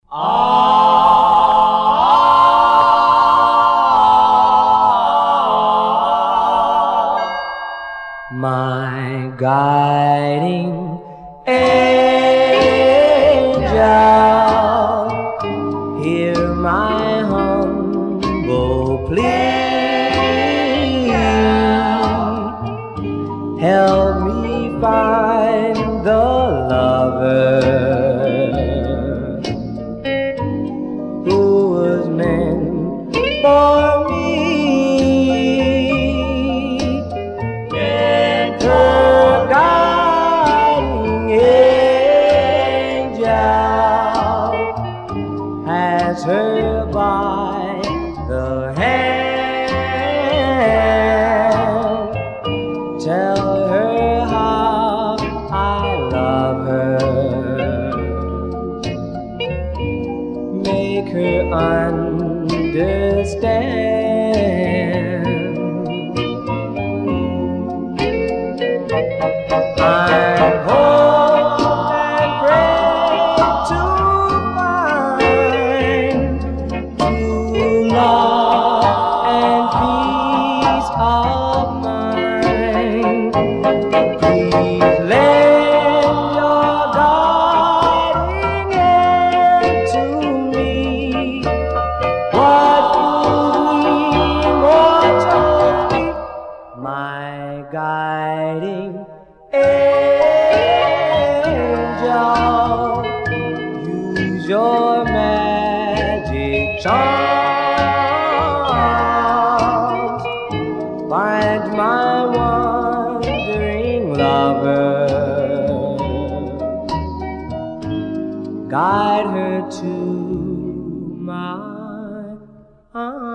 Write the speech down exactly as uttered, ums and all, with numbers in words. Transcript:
Ah, my guiding angel, hear my humble plea. Help me find the lover who was meant for me. And her guiding angel has her by the hand. Tell her how I love her, make her understand. I hope and pray to find true love and peace of mind. Please lend your guiding hand to me. What would we mortals be? My guiding angel, use your magic charms, find my wandering lover, guide her to my arms.